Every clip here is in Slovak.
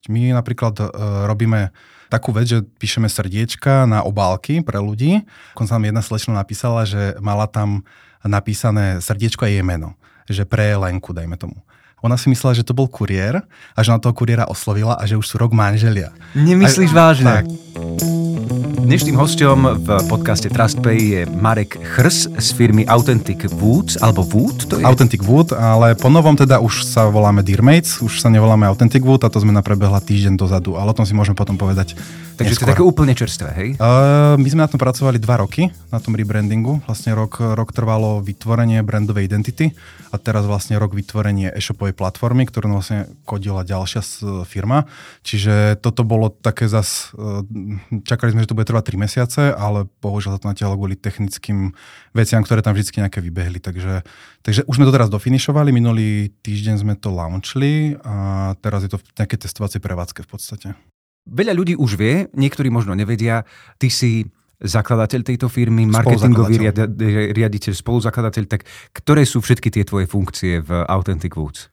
My napríklad robíme takú vec, že píšeme srdiečka na obálky pre ľudí. Konca nám jedna slečna napísala, že mala tam napísané srdiečko a jej meno. Že pre Lenku, dajme tomu. Ona si myslela, že to bol kuriér a že na toho kuriéra oslovila a že už sú rok manželia. Nemyslíš vážne? Tak. Dnešným hosťom v podcaste TrustPay je Marek Chrs z firmy Authentic Woods, alebo Wood to je? Authentic Wood, ale po novom teda už sa voláme Dearmates, už sa nevoláme Authentic Wood a to zmena prebehla týždeň dozadu, ale o tom si môžeme potom povedať. Takže neskôr. to je také úplne čerstvé, hej? My sme na tom pracovali 2 roky, na tom rebrandingu. Vlastne rok trvalo vytvorenie brandovej identity a teraz vlastne rok vytvorenie e-shopovej platformy, ktorú vlastne kodila ďalšia firma. Čiže toto bolo také čakali sme, že to bude trvať 3 mesiace, ale bohužiaľ sa to natiahlo kvôli technickým veciam, ktoré tam vždy nejaké vybehli. Takže už sme to teraz dofinišovali, minulý týždeň sme to launchli a teraz je to v nejakej testovacej prevádzke v podstate. Veľa ľudí už vie, niektorí možno nevedia. Ty si zakladateľ tejto firmy, marketingový riaditeľ, spoluzakladateľ. Tak ktoré sú všetky tie tvoje funkcie v Authentic Woods?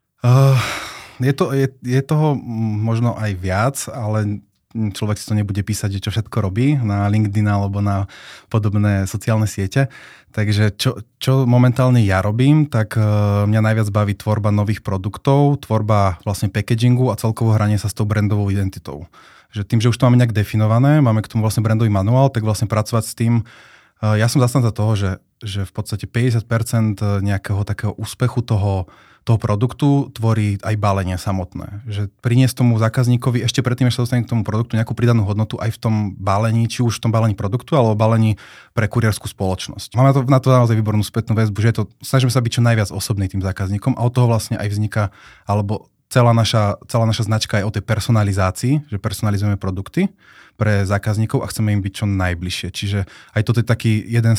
Je toho možno aj viac, ale človek si to nebude písať, že čo všetko robí na LinkedIn alebo na podobné sociálne siete. Takže čo momentálne ja robím, tak mňa najviac baví tvorba nových produktov, tvorba vlastne packagingu a celkovo hranie sa s tou brandovou identitou. Že tým, že už to máme nejak definované, máme k tomu vlastne brandový manuál, tak vlastne pracovať s tým. Ja som zastanca toho, že v podstate 50% nejakého takého úspechu toho produktu tvorí aj balenie samotné. Že priniesť tomu zákazníkovi ešte predtým, než sa dostane k tomu produktu, nejakú pridanú hodnotu aj v tom balení, či už v tom balení produktu, alebo balení pre kurierskú spoločnosť. Máme na to naozaj výbornú spätnú väzbu, že snažíme sa byť čo najviac osobný tým zákazníkom a od toho vlastne aj vzniká, alebo celá naša značka je o tej personalizácii, že personalizujeme produkty pre zákazníkov a chceme im byť čo najbližšie. Čiže aj toto je taký jedna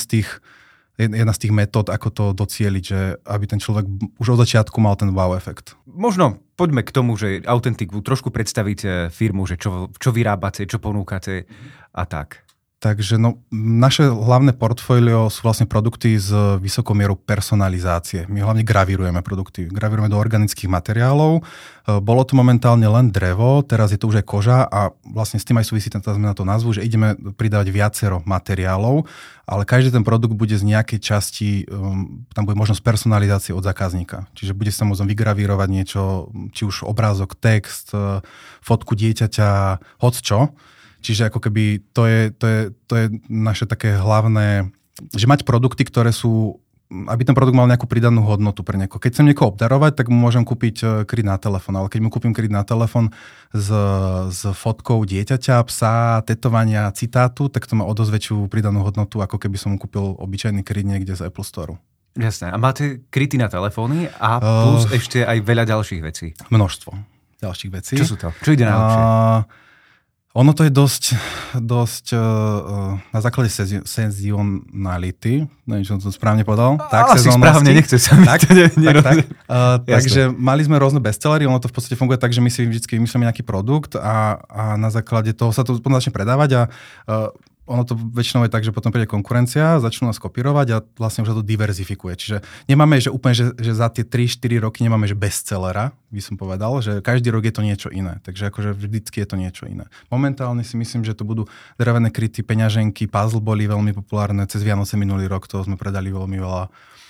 z tých metód, ako to docieliť, že aby ten človek už od začiatku mal ten wow efekt. Možno poďme k tomu, že Authentic Wood, trošku predstaviť firmu, že čo vyrábate, čo ponúkate a tak. Takže naše hlavné portfólio sú vlastne produkty s vysokou mierou personalizácie. My hlavne gravírujeme produkty. Gravírujeme do organických materiálov. Bolo to momentálne len drevo, teraz je to už aj koža a vlastne s tým aj súvisí tá zmena to názvu, že ideme pridávať viacero materiálov, ale každý ten produkt bude z nejakej časti, tam bude možnosť personalizácie od zákazníka. Čiže bude sa môcť vygravírovať niečo, či už obrázok, text, fotku dieťaťa, hocčo. Čiže ako keby to je naše také hlavné, že mať produkty, ktoré sú, aby ten produkt mal nejakú pridanú hodnotu pre niekoho. Keď chcem niekoho obdarovať, tak mu môžem kúpiť kryt na telefón, ale keď mu kúpim kryt na telefón s fotkou dieťaťa, psa, tetovania, citátu, tak to má o dosť väčšiu pridanú hodnotu, ako keby som mu kúpil obyčajný kryt niekde z Apple Store. Jasné. A máte kryty na telefóny a plus ešte aj veľa ďalších vecí? Množstvo ďalších vecí. Čo sú to? Čo ide najlepšie? Ono to je dosť na základe sezionality, neviem, čo som to správne povedal. Tak, asi správne, nechce sa mi to tak. Takže mali sme rôzne bestsellery, ono to v podstate funguje tak, že my si vždy vymyslíme nejaký produkt a na základe toho sa to potom začne predávať a ono to väčšinou je tak, že potom príde konkurencia, začnú nás kopírovať a vlastne už sa to diverzifikuje. Čiže nemáme, že úplne, že za tie 3-4 roky nemáme, že bestsellera, by som povedal, že každý rok je to niečo iné. Takže akože vždycky je to niečo iné. Momentálne si myslím, že to budú drevené kryty, peňaženky, puzzle boli veľmi populárne. Cez Vianoce minulý rok toho sme predali veľmi veľa.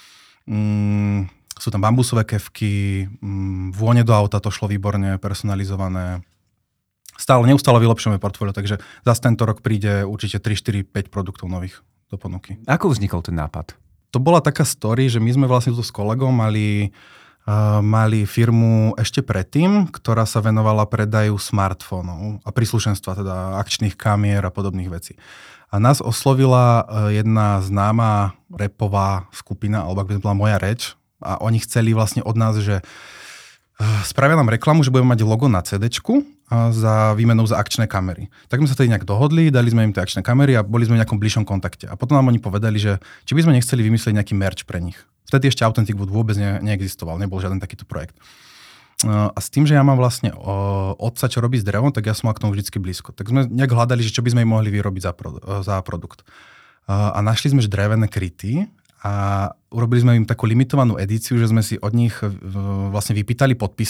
Sú tam bambusové kefky, vône do auta, to šlo výborne, personalizované. Neustále vylepšujeme portfólio, takže zase tento rok príde určite 3, 4, 5 produktov nových do ponuky. Ako vznikol ten nápad? To bola taká story, že my sme vlastne tu s kolegom mali firmu ešte predtým, ktorá sa venovala predaju smartfónov a príslušenstva, teda akčných kamier a podobných vecí. A nás oslovila jedna známa rapová skupina, alebo ak by to bola Moja reč, a oni chceli vlastne od nás, že spravia nám reklamu, že budeme mať logo na CDčku za výmenou za akčné kamery. Tak sme sa tedy nejak dohodli, dali sme im tie akčné kamery a boli sme v nejakom bližšom kontakte. A potom nám oni povedali, že či by sme nechceli vymyslieť nejaký merch pre nich. Vtedy ešte Authentic Wood vôbec neexistoval, nebol žiaden takýto projekt. A s tým, že ja mám vlastne otca, čo robí s drevom, tak ja som mal k tomu vždycky blízko. Tak sme nejak hľadali, že čo by sme im mohli vyrobiť za produkt. A našli sme drevené kryty a urobili sme im takú limitovanú edíciu, že sme si od nich vlastne vypýtali podpisy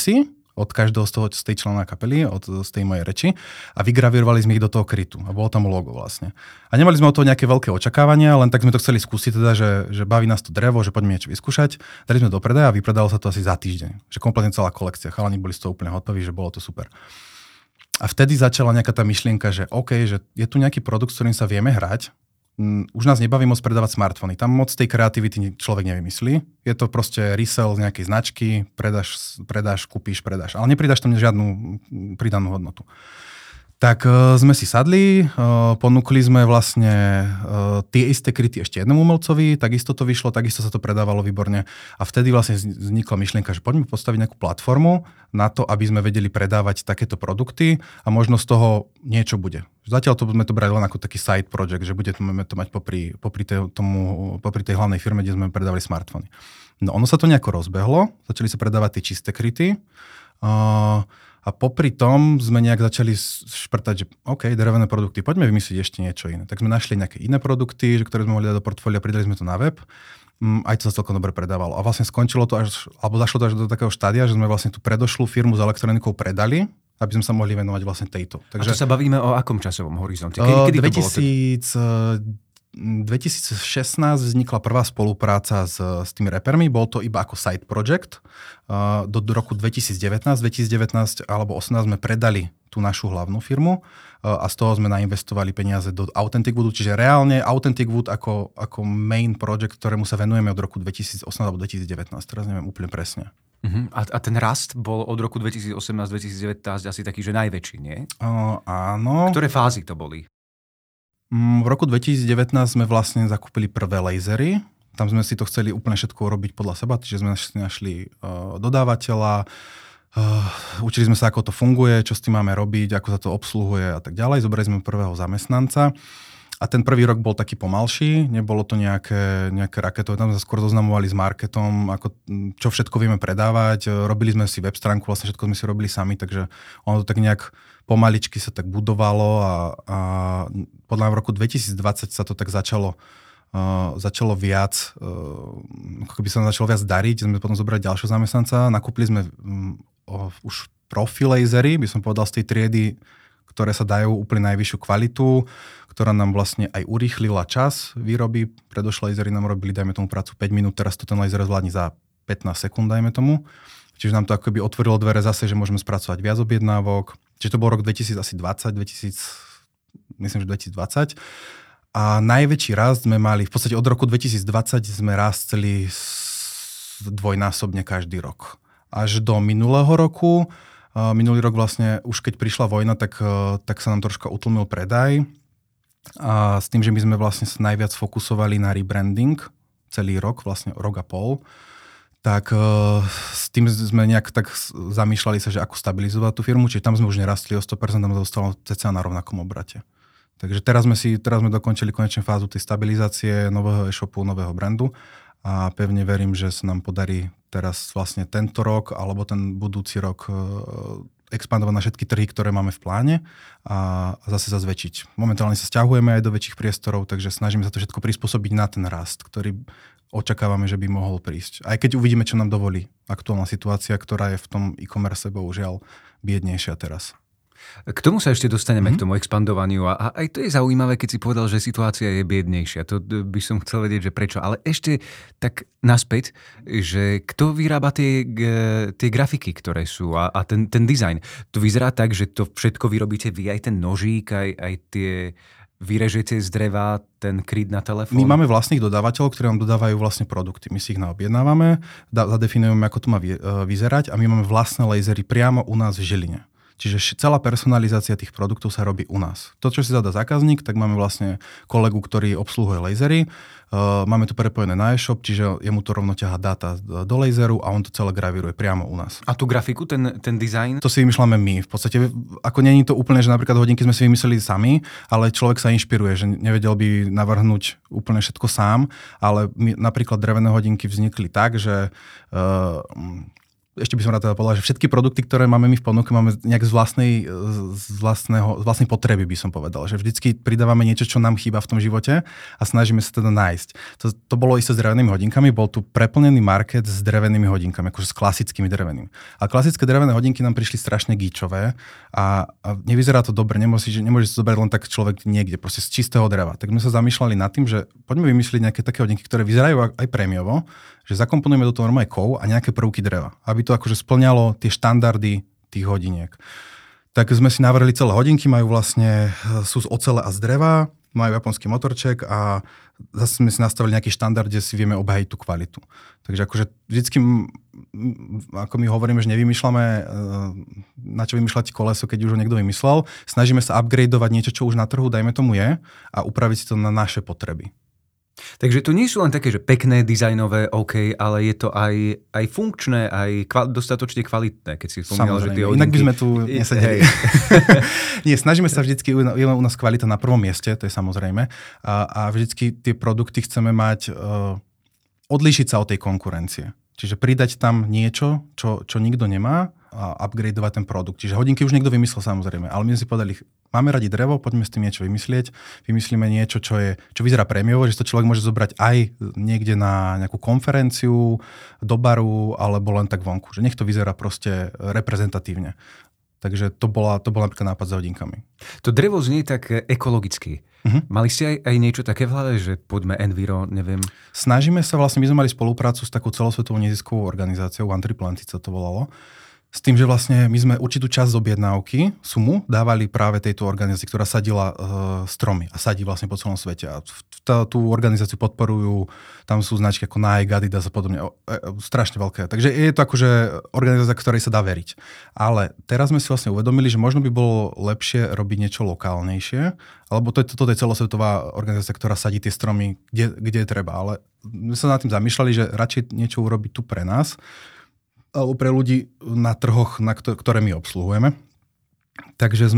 od každého z tej člena kapely, z tej mojej reči a vygravírovali sme ich do toho krytu a bolo tam logo vlastne. A nemali sme o toho nejaké veľké očakávania, len tak sme to chceli skúsiť teda, že baví nás to drevo, že poďme niečo vyskúšať. Dali sme do predaja a vypredalo sa to asi za týždeň. Že kompletne celá kolekcia, chalani boli z toho úplne hotoví, že bolo to super. A vtedy začala nejaká tá myšlienka, že OK, že je tu nejaký produkt, s ktorým sa vieme hrať. Už nás nebaví moc predávať smartfóny. Tam moc tej kreativity človek nevymyslí. Je to proste resell z nejakej značky, predáš, kúpíš, predáš. Ale nepridáš tam žiadnu pridanú hodnotu. Tak sme si sadli, ponúkli sme vlastne tie isté kryty ešte jednému umelcovi, takisto to vyšlo, takisto sa to predávalo výborne. A vtedy vlastne vznikla myšlienka, že poďme postaviť nejakú platformu na to, aby sme vedeli predávať takéto produkty a možno z toho niečo bude. Zatiaľ sme to brali len ako taký side project, že budeme to mať popri tej hlavnej firme, kde sme predávali smartfóny. No ono sa to nejako rozbehlo, začali sa predávať tie čisté kryty. A popri tom sme nejak začali šprtať, že OK, drevené produkty, poďme vymyslieť ešte niečo iné. Tak sme našli nejaké iné produkty, ktoré sme mohli dať do portfólia, pridali sme to na web. Aj to sa celkom dobre predávalo. A vlastne skončilo to zašlo to až do takého štádia, že sme vlastne tú predošlú firmu s elektronikou predali, aby sme sa mohli venovať vlastne tejto. Takže, a to sa bavíme o akom časovom horizonte? Kedy to bolo? 2016 vznikla prvá spolupráca s tými repermi, bol to iba ako side project. Do roku 2019 alebo 2018 sme predali tú našu hlavnú firmu a z toho sme nainvestovali peniaze do Authentic Woodu, čiže reálne Authentic Wood ako main project, ktorému sa venujeme od roku 2018 alebo 2019, teraz neviem úplne presne. A ten rast bol od roku 2018-2019 asi taký, že najväčší, nie? Áno. Ktoré fázy to boli? V roku 2019 sme vlastne zakúpili prvé lasery. Tam sme si to chceli úplne všetko urobiť podľa seba, čiže sme našli dodávateľa, učili sme sa, ako to funguje, čo s tým máme robiť, ako sa to obsluhuje a tak ďalej. Zobrali sme prvého zamestnanca a ten prvý rok bol taký pomalší, nebolo to nejaké raketové, tam sme skôr zoznamovali s marketom, čo všetko vieme predávať, robili sme si web stránku, vlastne všetko sme si robili sami, takže ono to tak nejak pomaličky sa tak budovalo a podľa mňa v roku 2020 sa to tak začalo viac, ako keby sa začalo viac dariť, sme potom zobrali ďalšieho zamestnanca, nakúpili sme už profi lasery, by som povedal z tej triedy, ktoré sa dajú úplne najvyššiu kvalitu, ktorá nám vlastne aj urýchlila čas výroby. Predošlé lasery nám robili, dajme tomu prácu 5 minút, teraz to ten laser zvládne za 15 sekúnd, dajme tomu. Čiže nám to akoby otvorilo dvere zase, že môžeme spracovať viac objednávok. Čiže to bol rok 2020. A najväčší rast sme mali, v podstate od roku 2020 sme rastli dvojnásobne každý rok. Až do minulého roku. Minulý rok vlastne, už keď prišla vojna, tak sa nám troška utlmil predaj. A s tým, že my sme vlastne sa najviac fokusovali na rebranding celý rok, vlastne rok a pol, tak s tým sme nejak tak zamýšľali sa, že ako stabilizovať tú firmu, čiže tam sme už nerastli o 100%, tam zostalo cca na rovnakom obrate. Takže teraz sme dokončili konečne fázu tej stabilizácie nového e-shopu, nového brandu a pevne verím, že sa nám podarí teraz vlastne tento rok alebo ten budúci rok expandovať na všetky trhy, ktoré máme v pláne a zase sa zväčšiť. Momentálne sa sťahujeme aj do väčších priestorov, takže snažíme sa to všetko prispôsobiť na ten rast, ktorý očakávame, že by mohol prísť. Aj keď uvidíme, čo nám dovolí aktuálna situácia, ktorá je v tom e-commerce bohužiaľ biednejšia teraz. K tomu sa ešte dostaneme, k tomu expandovaniu. A aj to je zaujímavé, keď si povedal, že situácia je biednejšia. To by som chcel vedieť, že prečo. Ale ešte tak naspäť, že kto vyrába tie grafiky, ktoré sú a ten dizajn. To vyzerá tak, že to všetko vyrobíte vy, aj ten nožík, aj tie vyrežete z dreva ten kryt na telefón? My máme vlastných dodávateľov, ktorí nám dodávajú vlastne produkty. My si ich naobjednávame, zadefinujeme, ako to má vyzerať a my máme vlastné lasery priamo u nás v Žiline. Čiže celá personalizácia tých produktov sa robí u nás. To, čo si zadá zákazník, tak máme vlastne kolegu, ktorý obsluhuje lasery. Máme to prepojené na e-shop, čiže jemu to rovno ťahá dáta do laseru a on to celé gravíruje priamo u nás. A tú grafiku, ten dizajn? To si vymýšľame my. V podstate, ako nie je to úplne, že napríklad hodinky sme si vymysleli sami, ale človek sa inšpiruje, že nevedel by navrhnúť úplne všetko sám, ale napríklad drevené hodinky vznikli tak, že ešte by som rád teda povedal, že všetky produkty, ktoré máme my v ponuke, máme nejak z vlastnej potreby, by som povedal. Že vždycky pridávame niečo, čo nám chýba v tom živote a snažíme sa teda nájsť. To bolo isté s drevenými hodinkami, bol tu preplnený market s drevenými hodinkami, akože s klasickými drevenými. A klasické drevené hodinky nám prišli strašne gíčové a nevyzerá to dobre, nemôžeš si zobrať len tak človek niekde, proste z čistého dreva. Tak sme sa zamýšľali nad tým, že poďme vymyslieť nejaké také hodinky, ktoré vyzerajú aj prémiovo, že zakomponujeme do toho normálne kov a nejaké prvky dreva, aby to akože splňalo tie štandardy tých hodiniek. Tak sme si navrhli celé hodinky, sú z ocele a z dreva, majú japonský motorček a zase sme si nastavili nejaký štandard, kde si vieme obhajiť tú kvalitu. Takže akože vždycky, ako my hovoríme, že nevymýšľame, na čo vymýšľať koleso, keď už ho niekto vymyslel, snažíme sa upgradeovať niečo, čo už na trhu, dajme tomu je, a upraviť si to na naše potreby. Takže to nie sú len také, že pekné, dizajnové, OK, ale je to aj funkčné, aj dostatočne kvalitné, keď si spomínal, že tie hodinky... Inak by sme tu nesedeli. Nie, snažíme sa vždycky, je u nás kvalita na prvom mieste, to je samozrejme, a vždycky tie produkty chceme mať, odlíšiť sa od tej konkurencie. Čiže pridať tam niečo, čo nikto nemá a upgradeovať ten produkt. Čiže hodinky už niekto vymyslel samozrejme, ale my sme si povedali, máme radi drevo, poďme s tým niečo vymyslieť. Vymyslíme niečo, čo vyzerá prémiovo, že to človek môže zobrať aj niekde na nejakú konferenciu, do baru, alebo len tak vonku. Že nech to vyzerá proste reprezentatívne. Takže to bola napríklad nápad s hodinkami. To drevo znie tak ekologicky. Mali ste aj niečo také v hlave, že poďme enviro, neviem? Snažíme sa my sme mali spoluprácu s takou celosvetovou neziskovou organizáciou, One Tree Planted sa to volalo. S tým, že vlastne my sme určitú časť z objednávky, sumu, dávali práve tejto organizácii, ktorá sadila stromy a sadí vlastne po celom svete. A tú organizáciu podporujú, tam sú značky ako Nike, Adidas a podobne, strašne veľké. Takže je to akože organizácia, ktorej sa dá veriť. Ale teraz sme si vlastne uvedomili, že možno by bolo lepšie robiť niečo lokálnejšie, alebo toto je celosvetová organizácia, ktorá sadí tie stromy, kde je treba. Ale my sa nad tým zamýšľali, že radšej niečo urobiť tu pre nás, alebo pre ľudí na trhoch, ktoré my obsluhujeme. Takže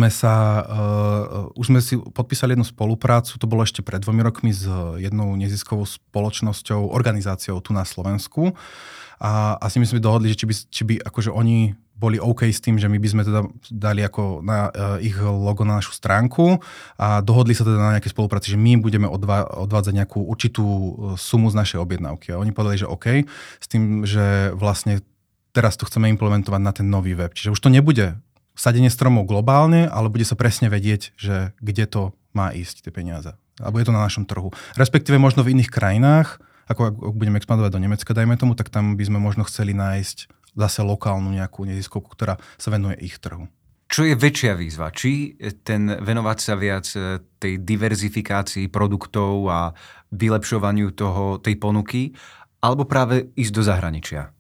už sme si podpísali jednu spoluprácu, to bolo ešte pred 2 rokmi s jednou neziskovou spoločnosťou, organizáciou tu na Slovensku. A s nimi sme dohodli, že či by akože oni boli OK s tým, že my by sme teda dali ako na ich logo na našu stránku a dohodli sa teda na nejaké spolupráci, že my budeme odvádzať nejakú určitú sumu z našej objednávky. A oni povedali, že OK, s tým, že vlastne teraz to chceme implementovať na ten nový web. Čiže už to nebude sadenie stromov globálne, ale bude sa presne vedieť, že kde to má ísť, tie peniaze. A bude to na našom trhu. Respektíve možno v iných krajinách, ako ak budeme expandovať do Nemecka, dajme tomu, tak tam by sme možno chceli nájsť zase lokálnu nejakú neziskovku, ktorá sa venuje ich trhu. Čo je väčšia výzva? Či venovať sa viac tej diverzifikácii produktov a vylepšovaniu tej ponuky, alebo práve ísť do zahraničia?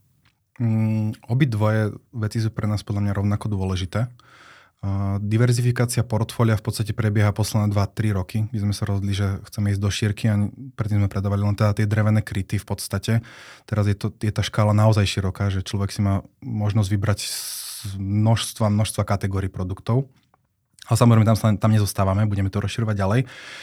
Obidvoje veci sú pre nás podľa mňa rovnako dôležité. Diverzifikácia portfólia v podstate prebieha posledné 2-3 roky. My sme sa rozhodli, že chceme ísť do šírky a predtým sme predávali len teda tie drevené kryty v podstate. Teraz je tá škála naozaj široká, že človek si má možnosť vybrať z množstva kategórií produktov. Ale samozrejme tam nezostávame, budeme to rozširovať ďalej.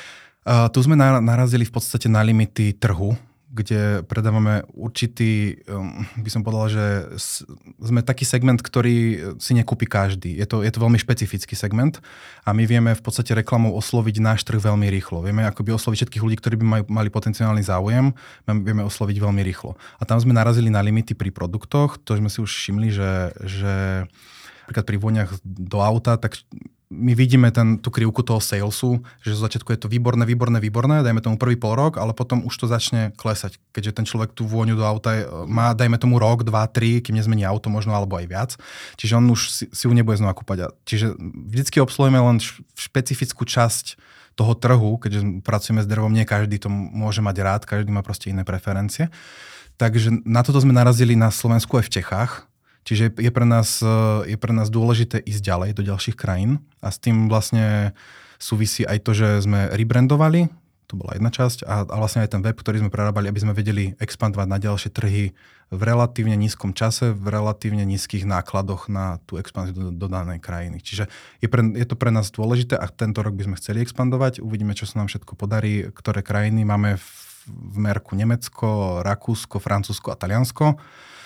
Tu sme narazili v podstate na limity trhu, kde predávame určitý, by som povedal, že sme taký segment, ktorý si nekúpi každý. Je to veľmi špecifický segment a my vieme v podstate reklamou osloviť náš trh veľmi rýchlo. Vieme akoby osloviť všetkých ľudí, ktorí by mali potenciálny záujem, vieme osloviť veľmi rýchlo. A tam sme narazili na limity pri produktoch, to sme si už všimli, že napríklad pri voniach do auta, tak my vidíme tú krivku toho salesu, že zo začiatku je to výborné, dajme tomu prvý pol rok, ale potom už to začne klesať, keďže ten človek tú vôňu do auta má, dajme tomu rok, 2, 3, kým nezmení auto možno, alebo aj viac. Čiže on už si ju nebude znova kúpať. Čiže vždycky obsluhujeme len špecifickú časť toho trhu, keďže pracujeme s drevom, nie každý to môže mať rád, každý má proste iné preferencie. Takže na toto sme narazili na Slovensku aj v Čechách. Čiže je pre nás dôležité ísť ďalej do ďalších krajín a s tým vlastne súvisí aj to, že sme rebrandovali, to bola jedna časť, a vlastne aj ten web, ktorý sme prerábali, aby sme vedeli expandovať na ďalšie trhy v relatívne nízkom čase, v relatívne nízkych nákladoch na tú expanziu do danej krajiny. Čiže je to pre nás dôležité a tento rok by sme chceli expandovať. Uvidíme, čo sa nám všetko podarí, ktoré krajiny máme v merku Nemecko, Rakúsko, Francúzsko a Taliansko.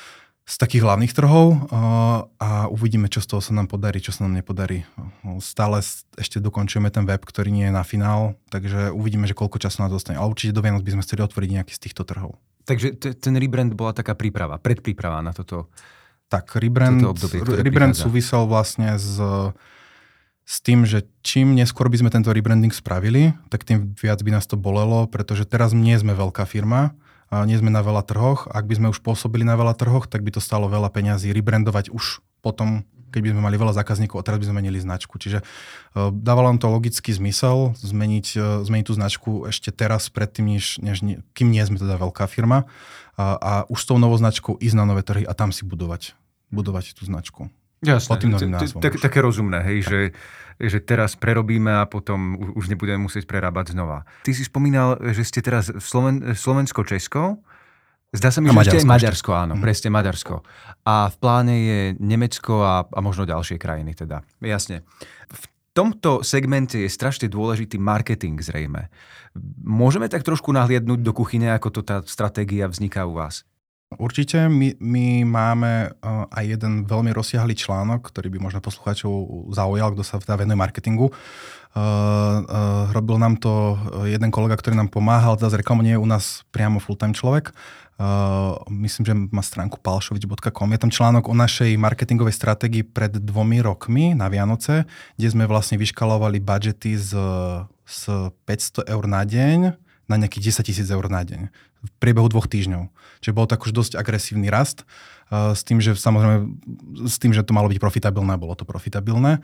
z takých hlavných trhov a uvidíme, čo z toho sa nám podarí, čo sa nám nepodarí. Stále ešte dokončujeme ten web, ktorý nie je na finál, takže uvidíme, že koľko času nás dostane. Ale určite do Vianoc by sme chceli otvoriť nejaký z týchto trhov. Takže ten rebrand bola taká príprava, predpríprava na toto. Tak, rebrand súvisel vlastne s tým, že čím neskôr by sme tento rebranding spravili, tak tým viac by nás to bolelo, pretože teraz nie sme veľká firma, nie sme na veľa trhoch. Ak by sme už pôsobili na veľa trhoch, tak by to stalo veľa peňazí rebrandovať už potom, keď by sme mali veľa zákazníkov a teraz by sme menili značku. Čiže dávalo nám to logický zmysel zmeniť tú značku ešte teraz predtým, kým nie sme teda veľká firma a už s tou novou značkou ísť na nové trhy a tam si budovať tú značku. Jasné, také rozumné, hej, že teraz prerobíme a potom už nebudeme musieť prerábať znova. Ty si spomínal, že ste teraz Slovensko-Česko, zdá sa mi, že ešte Maďarsko, áno, presne Maďarsko. A v pláne je Nemecko a možno ďalšie krajiny teda. Jasne. V tomto segmente je strašne dôležitý marketing zrejme. Môžeme tak trošku nahliadnúť do kuchyne, ako to tá stratégia vzniká u vás? Určite. My máme aj jeden veľmi rozsiahly článok, ktorý by možno poslucháčov zaujal, kto sa venuje marketingu. Robil nám to jeden kolega, ktorý nám pomáhal, teda z reklamu nie je u nás priamo full-time človek. Myslím, že má stránku palšovič.com. Je tam článok o našej marketingovej stratégii pred 2 rokmi na Vianoce, kde sme vlastne vyškalovali budžety z 500 eur na deň na nejakých 10 000 eur na deň v priebehu 2 týždňov. Čiže bol to už dosť agresívny rast, s tým, že to malo byť profitabilné, bolo to profitabilné.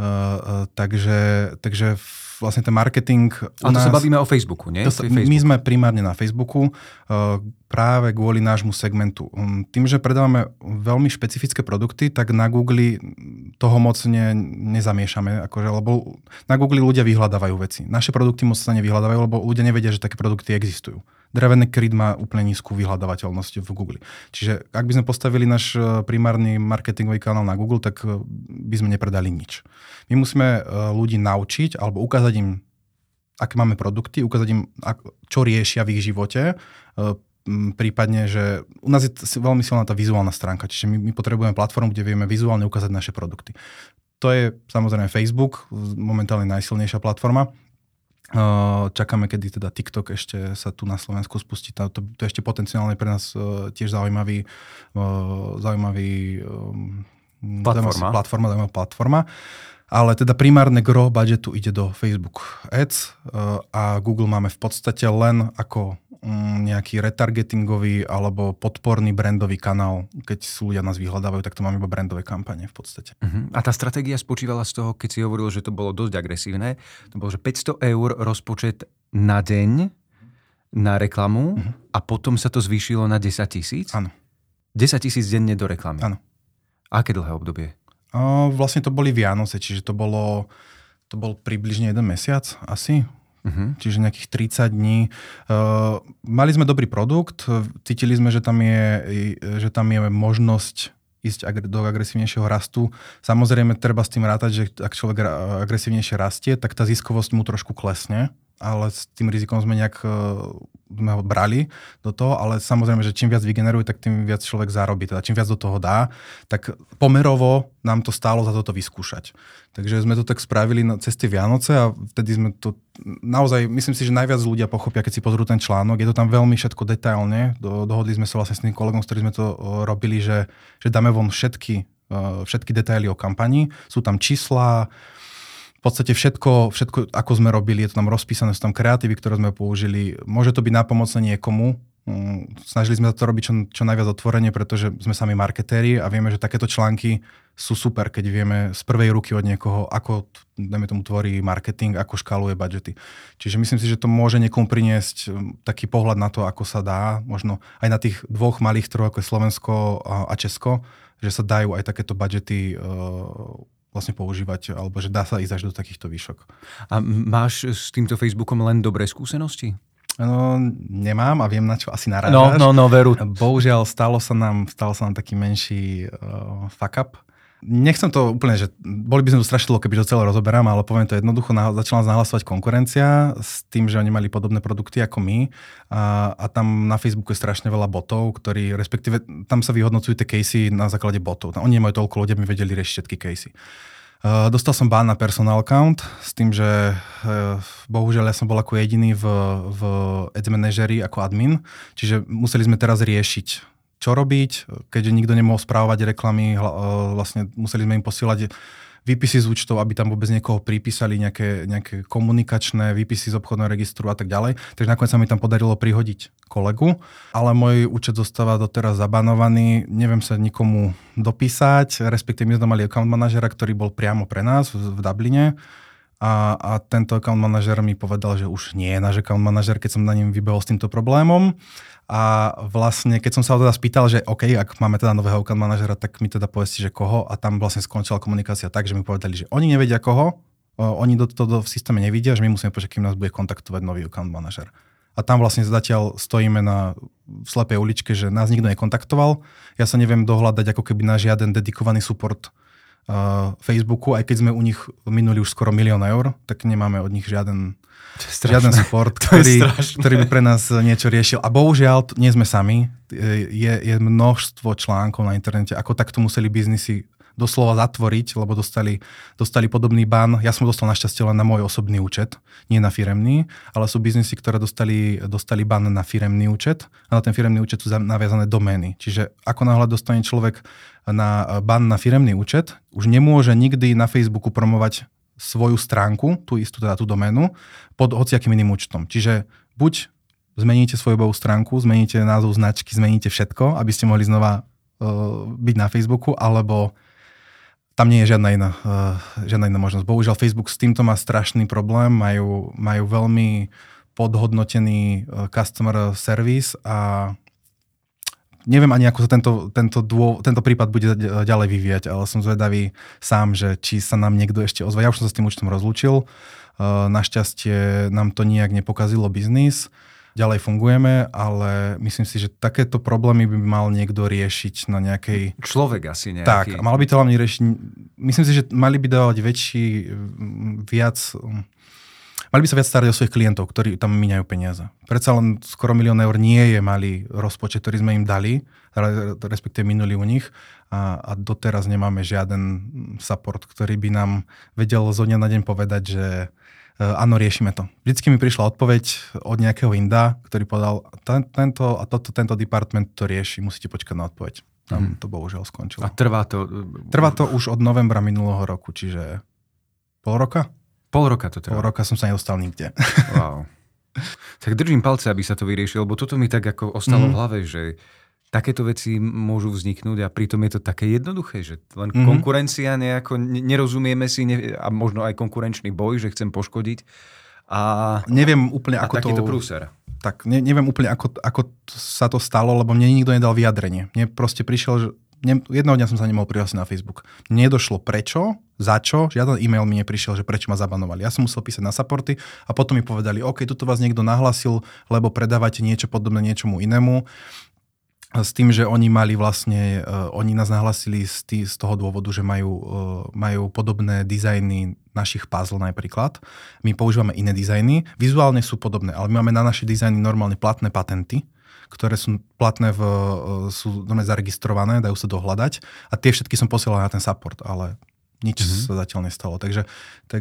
Takže vlastne ten marketing... A to sa bavíme o Facebooku, nie? My sme primárne na Facebooku práve kvôli nášmu segmentu. Tým, že predávame veľmi špecifické produkty, tak na Google toho moc nezamiešame. Lebo na Google ľudia vyhľadávajú veci. Naše produkty moc sa nevyhľadávajú, lebo ľudia nevedia, že také produkty existujú. Drevený kryt má úplne nízku vyhľadávateľnosť v Google. Čiže ak by sme postavili náš primárny marketingový kanál na Google, tak by sme nepredali nič. My musíme ľudí naučiť alebo ukázať im, aké máme produkty, ukázať im, čo riešia v ich živote. Prípadne, že u nás je veľmi silná tá vizuálna stránka, čiže my potrebujeme platformu, kde vieme vizuálne ukázať naše produkty. To je samozrejme Facebook, momentálne najsilnejšia platforma. Čakáme, kedy teda TikTok ešte sa tu na Slovensku spustí. To je ešte potenciálne pre nás tiež zaujímavý platforma. Ale teda primárne gro budžetu ide do Facebook Ads a Google máme v podstate len ako nejaký retargetingový alebo podporný brandový kanál. Keď sú ľudia nás vyhľadávajú, tak to máme iba brandové kampane v podstate. A tá stratégia spočívala z toho, keď si hovoril, že to bolo dosť agresívne, to bolo, že 500 eur rozpočet na deň na reklamu a potom sa to zvýšilo na 10 000? Áno. 10 000 denne do reklamy? Áno. Aké dlhé obdobie? Vlastne to boli Vianoce, čiže to bol približne 1 mesiac asi. Čiže nejakých 30 dní. Mali sme dobrý produkt, cítili sme, že tam je možnosť ísť do agresívnejšieho rastu. Samozrejme, treba s tým rátať, že ak človek agresívnejšie rastie, tak tá ziskovosť mu trošku klesne, ale s tým rizikom sme ho brali do toho, ale samozrejme, že čím viac vygeneruje, tak tým viac človek zarobí. Teda čím viac do toho dá, tak pomerovo nám to stálo za toto vyskúšať. Takže sme to tak spravili cez tie Vianoce a vtedy sme to naozaj, myslím si, že najviac ľudia pochopia, keď si pozrú ten článok. Je to tam veľmi všetko detailne. Dohodli sme sa vlastne s tým kolegom, s ktorým sme to robili, že dáme von všetky detaily o kampani. Sú tam čísla, v podstate všetko, ako sme robili, je to tam rozpísané, sú tam kreatívy, ktoré sme použili. Môže to byť nápomocné niekomu. Snažili sme sa to robiť čo najviac otvorene, pretože sme sami marketéri a vieme, že takéto články sú super, keď vieme z prvej ruky od niekoho, ako, dajme tomu, tvorí marketing, ako škáluje budžety. Čiže myslím si, že to môže niekomu priniesť taký pohľad na to, ako sa dá, možno aj na tých 2 malých trhoch, ako je Slovensko a Česko, že sa dajú aj takéto budžety vlastne používať, alebo že dá sa ísť až do takýchto výšok. A máš s týmto Facebookom len dobré skúsenosti? No, nemám a viem, na čo asi narážaš. No, veru. Bohužiaľ, stalo sa nám taký menší fuck up Nechcem to úplne, že boli by sme tu strašne dlho, keby to celé rozoberám, ale poviem to jednoducho, začala nás nahlasovať konkurencia s tým, že oni mali podobné produkty ako my a tam na Facebooku je strašne veľa botov, ktorí, respektíve tam sa vyhodnocujú tie casey na základe botov. Oni nemajú toľko ľudí, aby vedeli riešiť všetky casey. Dostal som ban na personal account s tým, že bohužiaľ ja som bol ako jediný v Ads Manageri ako admin, čiže museli sme teraz riešiť čo robiť, keďže nikto nemohol správovať reklamy, vlastne museli sme im posielať výpisy z účtov, aby tam vôbec niekoho pripísali, nejaké komunikačné výpisy z obchodného registru a tak ďalej. Takže nakoniec sa mi tam podarilo prihodiť kolegu, ale môj účet zostáva doteraz zabanovaný, neviem sa nikomu dopísať, respektíve my sme mali account manažera, ktorý bol priamo pre nás v Dubline a tento account manažer mi povedal, že už nie je náš account manažer, keď som na ním vybehol s týmto problémom. A vlastne, keď som sa ho teda spýtal, že OK, ak máme teda nového account manažera, tak mi teda povedzte, že koho. A tam vlastne skončila komunikácia tak, že mi povedali, že oni nevedia koho, oni to v systéme nevidia, že my musíme počkať, kým nás bude kontaktovať nový account manažer. A tam vlastne zatiaľ stojíme v slepej uličke, že nás nikto nekontaktoval. Ja sa neviem dohľadať ako keby na žiaden dedikovaný support Facebooku, aj keď sme u nich minuli už skoro 1 000 000 eur, tak nemáme od nich žiaden support, ktorý by pre nás niečo riešil. A bohužiaľ, nie sme sami. Je množstvo článkov na internete, ako takto museli biznisy doslova zatvoriť, lebo dostali podobný ban. Ja som dostal našťastie len na môj osobný účet, nie na firemný, ale sú biznisy, ktoré dostali ban na firemný účet a na ten firemný účet sú naviazané domény. Čiže ako náhle dostane človek na ban na firemný účet, už nemôže nikdy na Facebooku promovať svoju stránku, tú istú teda tú doménu, pod hociakým iným účtom. Čiže buď zmeníte svoju webovú stránku, zmeníte názov značky, zmeníte všetko, aby ste mohli znova byť na Facebooku, alebo tam nie je žiadna iná možnosť. Bohužiaľ Facebook s týmto má strašný problém, majú veľmi podhodnotený customer service a neviem ani, ako sa tento prípad bude ďalej vyvíjať, ale som zvedavý sám, že či sa nám niekto ešte ozve. Ja už som sa s tým účtom rozlúčil. Našťastie nám to nijak nepokazilo biznis. Ďalej fungujeme, ale myslím si, že takéto problémy by mal niekto riešiť na nejakej... Človek asi nejaký. Tak, mal by to hlavne riešiť... Myslím si, že mali by dávať mali by sa viac starať o svojich klientov, ktorí tam míňajú peniaze. Predsa len skoro 1 000 000 eur nie je malý rozpočet, ktorý sme im dali, respektíve minuli u nich a doteraz nemáme žiaden support, ktorý by nám vedel zo dňa na deň povedať, že áno, riešime to. Vždycky mi prišla odpoveď od nejakého inda, ktorý povedal, tento department to rieši, musíte počkať na odpoveď. Tam to bohužiaľ skončilo. A trvá to? Trvá to už od novembra minulého roku, čiže pol roka? Pol roka to trvá. Pol roka som sa nedostal nikde. Wow. Tak držím palce, aby sa to vyriešilo, lebo toto mi tak ako ostalo v hlave, že takéto veci môžu vzniknúť a pritom je to také jednoduché, že len konkurencia nejako, nerozumieme si a možno aj konkurenčný boj, že chcem poškodiť. A neviem úplne, ako takýto prúser. Tak, neviem úplne, ako sa to stalo, lebo mne nikto nedal vyjadrenie. Mne proste prišiel, že jedného dňa som sa nemohol prihlásiť na Facebook. Nedošlo prečo, za čo, žiaden e-mail mi neprišiel, že prečo ma zabanovali. Ja som musel písať na supporty a potom mi povedali, OK, tuto vás niekto nahlasil, lebo predávate niečo podobné niečomu inému. S tým, že oni mali vlastne, oni nás nahlasili z toho dôvodu, že majú podobné dizajny našich puzzle napríklad. My používame iné dizajny, vizuálne sú podobné, ale my máme na naše dizajny normálne platné patenty, ktoré sú platné, sú zaregistrované, dajú sa dohľadať a tie všetky som posielal na ten support, ale nič sa zatiaľ nestalo. Takže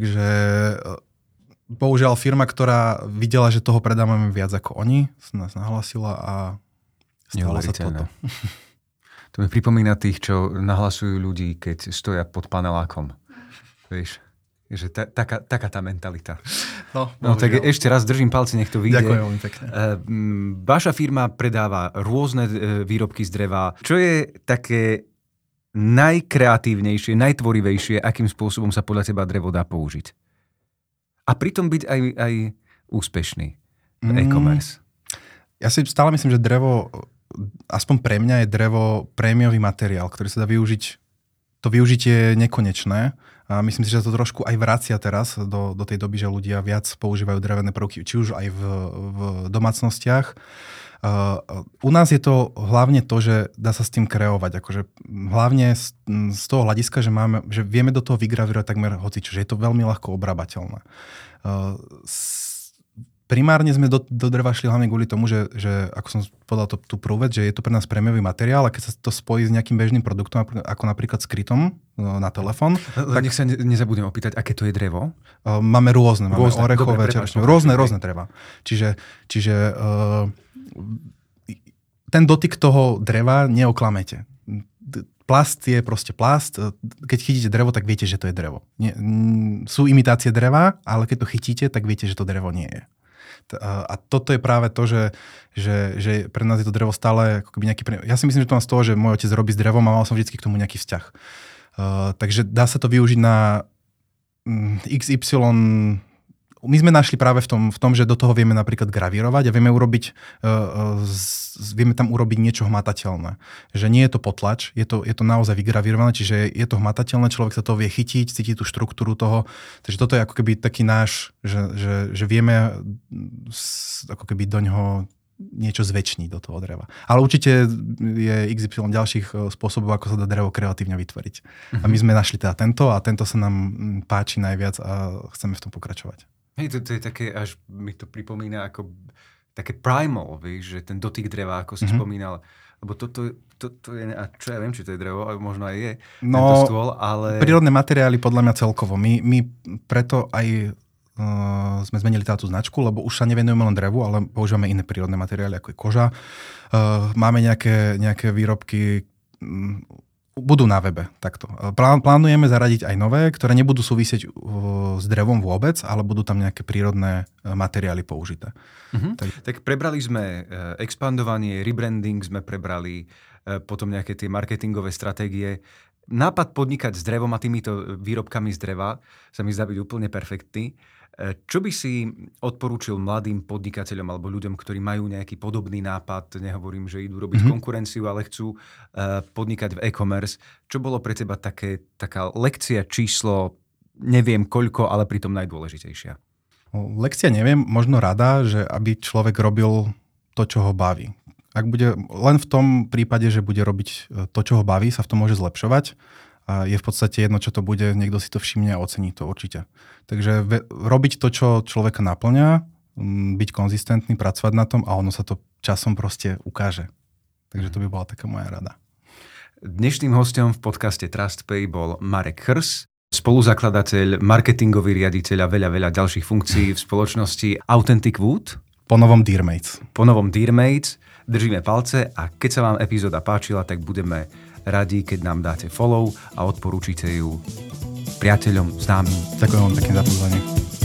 bohužiaľ firma, ktorá videla, že toho predávame viac ako oni, nás nahlasila a stalo sa toto. To mi pripomína tých, čo nahlasujú ľudí, keď stoja pod panelákom. Vieš, že taká tá mentalita. No tak ešte raz držím palce, nech to vyjde. Ďakujem veľmi pekne. Vaša firma predáva rôzne výrobky z dreva. Čo je také najkreatívnejšie, najtvorivejšie, akým spôsobom sa podľa teba drevo dá použiť? A pritom byť aj úspešný v e-commerce. Ja si stále myslím, že drevo, aspoň pre mňa je drevo prémiový materiál, ktorý sa dá využiť to využitie je nekonečné. A myslím si, že to trošku aj vracia teraz do tej doby, že ľudia viac používajú drevené prvky, či už aj v domácnostiach. U nás je to hlavne to, že dá sa s tým kreovať. Akože hlavne z toho hľadiska, že vieme do toho vygravírovať takmer hocičo, že je to veľmi ľahko obrábateľné. Primárne sme do dreva šli hlavne kvôli tomu, že ako som povedal tú prvú vec, že je to pre nás prémiový materiál a keď sa to spojí s nejakým bežným produktom, ako napríklad s krytom na telefón. Tak nech sa nezabudem opýtať, aké to je drevo? Máme rôzne orechové, čerešňové, rôzne dreva. Čiže ten dotyk toho dreva neoklamete. Plast je proste plast. Keď chytíte drevo, tak viete, že to je drevo. Sú imitácie dreva, ale keď to chytíte, tak viete, že to drevo nie je. A toto je práve to, že pre nás je to drevo stále ako keby nejaký... Ja si myslím, že to mám z toho, že môj otec robí s drevom a mal som vždy k tomu nejaký vzťah. Takže dá sa to využiť na XY... My sme našli práve v tom, že do toho vieme napríklad gravírovať a vieme tam urobiť niečo hmatateľné. Že nie je to potlač, je to naozaj vygravírované, čiže je to hmatateľné, človek sa toho vie chytiť, cíti tú štruktúru toho. Takže toto je ako keby taký náš, že vieme ako keby do ňoho niečo zväčšniť do toho dreva. Ale určite je XY ďalších spôsobov, ako sa dá drevo kreatívne vytvoriť. A my sme našli teda tento a tento sa nám páči najviac a chceme v tom pokračovať. Hej, to je také, až mi to pripomína ako také primal, vieš, že ten dotyk dreva, ako si spomínal. Lebo toto je, a čo ja viem, či to je drevo, možno aj je tento stôl, ale... Prírodné materiály podľa mňa celkovo. My preto aj sme zmenili táto značku, lebo už sa nevenujeme len drevu, ale používame iné prírodné materiály, ako je koža. Máme nejaké výrobky... Budú na webe, takto. Plánujeme zaradiť aj nové, ktoré nebudú súvisieť s drevom vôbec, ale budú tam nejaké prírodné materiály použité. Tak prebrali sme expandovanie, rebranding sme prebrali, potom nejaké tie marketingové stratégie. Nápad podnikať s drevom a týmito výrobkami z dreva sa mi zdá byť úplne perfektný. Čo by si odporúčil mladým podnikateľom alebo ľuďom, ktorí majú nejaký podobný nápad, nehovorím, že idú robiť konkurenciu, ale chcú podnikať v e-commerce. Čo bolo pre teba taká lekcia číslo, neviem koľko, ale pritom najdôležitejšia? Lekcia neviem, možno rada, že aby človek robil to, čo ho baví. Ak bude len v tom prípade, že bude robiť to, čo ho baví, sa v tom môže zlepšovať. A je v podstate jedno, čo to bude, niekto si to všimne a ocení to určite. Takže robiť to, čo človeka naplňa, byť konzistentný, pracovať na tom a ono sa to časom proste ukáže. Takže to by bola taká moja rada. Dnešným hosťom v podcaste TrustPay bol Marek Chrs, spoluzakladateľ, marketingový riaditeľ a veľa ďalších funkcií v spoločnosti Authentic Wood. Po novom Dearmates. Držíme palce a keď sa vám epizóda páčila, tak budeme radi, keď nám dáte follow a odporúčite ju priateľom, známym. Ďakujem vám pekne za pozvanie.